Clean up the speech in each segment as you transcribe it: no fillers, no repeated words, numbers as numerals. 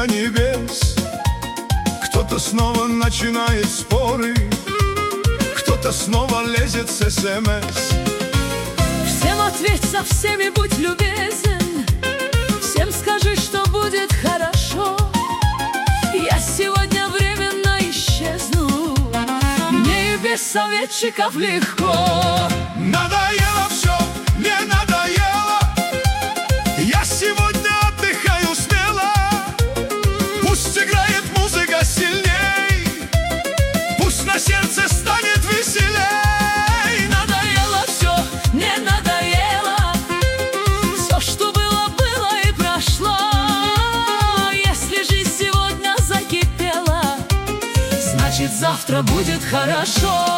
до небес. Кто-то снова начинает споры, кто-то снова лезет с СМС. Всем ответь, со всеми будь любезен, всем скажи, что будет хорошо. Я сегодня временно исчезну, мне и без советчиков легко. Надоело все, мне надоело, я сегодня отдыхаю смело. Пусть играет музыка сильней, пусть на сердце станет веселей. Надоело все, мне надоело, все, что было, было и прошло. Если жизнь сегодня закипела, значит завтра будет хорошо.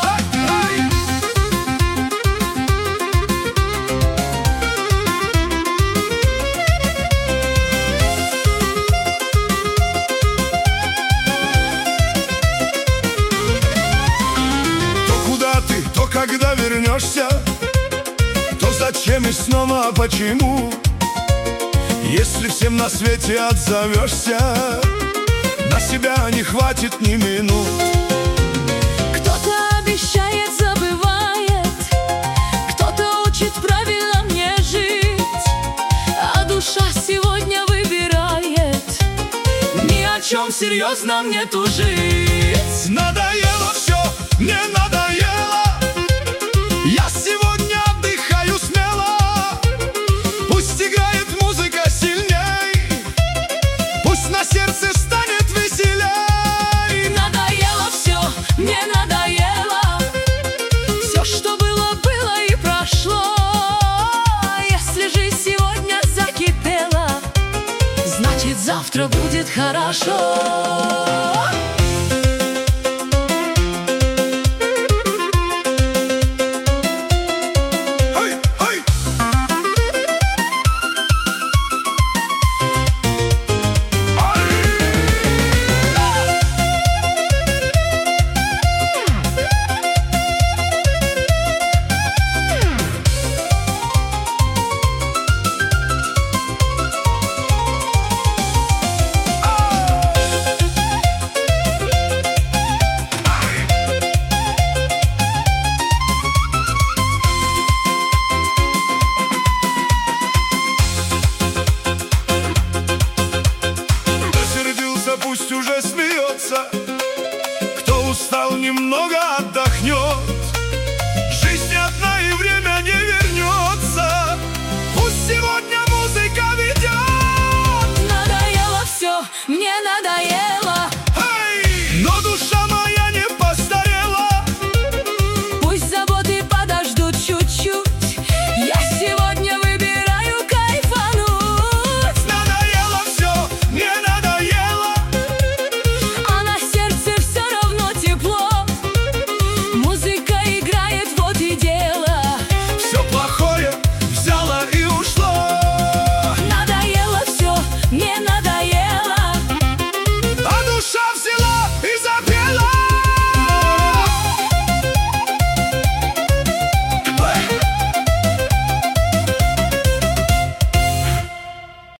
То когда вернешься, то зачем и снова почему? Если всем на свете отзовешься, на себя не хватит ни минут. Кто-то обещает, забывает, кто-то учит правильно мне жить, а душа сегодня выбирает ни о чем серьезном не тужить. Надоело все, мне надоело, я сегодня отдыхаю смело. Пусть играет музыка сильней, пусть на сердце станет веселей. Надоело все, мне надоело, все, что было, было и прошло. Если жизнь сегодня закипела, значит завтра будет хорошо.